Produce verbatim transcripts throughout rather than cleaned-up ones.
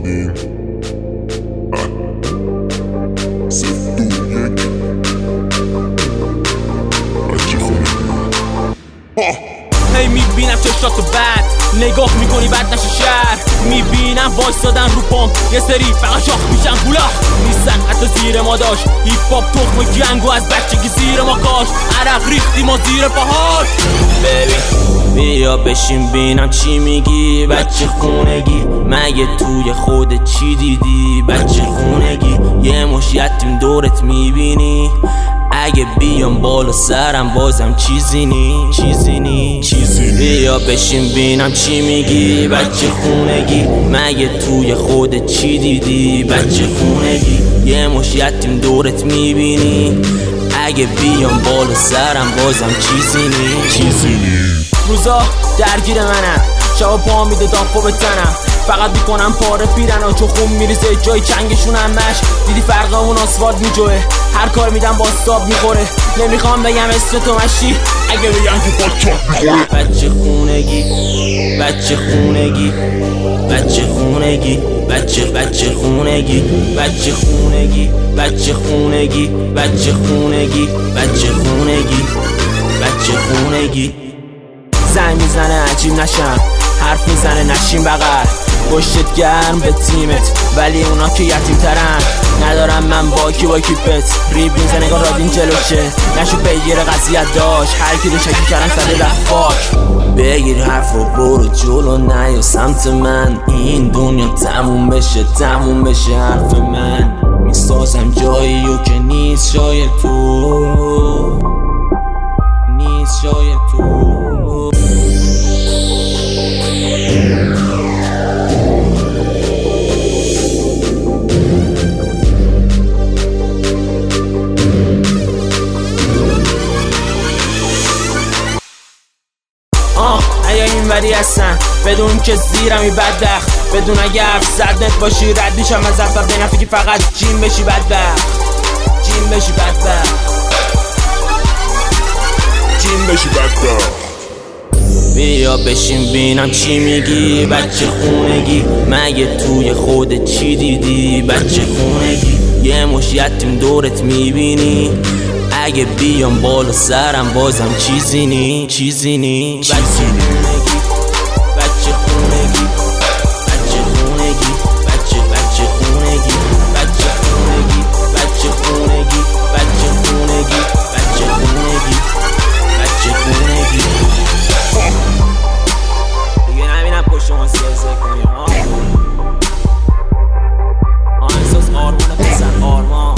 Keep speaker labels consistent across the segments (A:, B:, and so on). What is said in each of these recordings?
A: دادیم صفر دو یک بچه خونه
B: هی میبینم چشاتو بد نگاه میکنی بد نشه شهر میبینم وایستادن رو پام یه سری فقط شاخ میشن گولاخ نیستن حتی زیر ما داشت هیپ هاپ تخم جنگو از بچگی زیر ما کاش عرق ریختی ما زیر پاهاش ببین بیا بشین بینم چی میگی بچه خونگی مگه توی خود چی دیدی بچه خونگی یه مش یتیم دورت میبینی اگه بیام بالا سرم بازم چیزی نی چیزی نی چیزی بیا بشین بینم چی میگی بچه خونگی مگه توی خودت چی دیدی بچه خونگی یه مش یتیم دورت میبینی اگه بیام بالا سرم بازم چیزی نی چیزی نی روزا درگیر منم شبا پا میده دافا به تنم فقط میکنم پاره پیرن چون خون میریزه جای چنگشون همش دیدی فرقمون آسفالت میجوه هر کار میدم با استاب میخوره نمیخوام بگم اسم تو مشی اگه بگم که با میخوره بچه خونگی بچه خونگی بچه خونگی بچه بچه خونگی بچه خونگی بچه خونگی بچه خونگی بچه خونگی بچه خونگی زنگ میزنه عجیب نشم حرف میزنه نشین بغل پشتت گرم به تیمت ولی اونا که یتیم ترن ندارم من با کی با کیپت ریب میزنه نگاه رادین جلوشه نشو پیگیر قضیت داشت هر کی رو شکی کردن سده رفاک بگیر حرف و برو جلو نیا سمت من این دنیا تموم بشه تموم بشه حرف من میسازم جایی و که نیست جای تو نیست جای تو آه ایا این وری هستن بدون که زیرمی بدبخت بدون اگه حرف زدنت باشی رد میشم از افتر بینفی که فقط جیم بشی بدبخت جیم بشی بدبخت
A: جیم بشی بدبخت
B: بیا بشین بینم چی میگی بچه خونگی مگه توی خودت چی دیدی بچه خونگی یه مش یتیم دورت میبینی اگه بیام بالا سرم بازم چیزی نی چیزی نی بچه خونگی بچه خونگی بچه خونگی بچه بچه خونگی بچه خونگی بچه خونگی بچه خونگی بچه خونگی بچه خونگی دیگه نبینم پشت ما سیزه کنیم ها آهنگساز آرمان پسر آرمان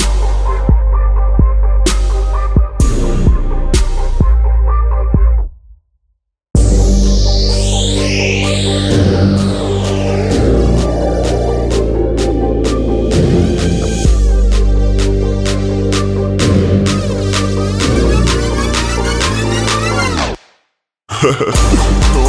A: Oh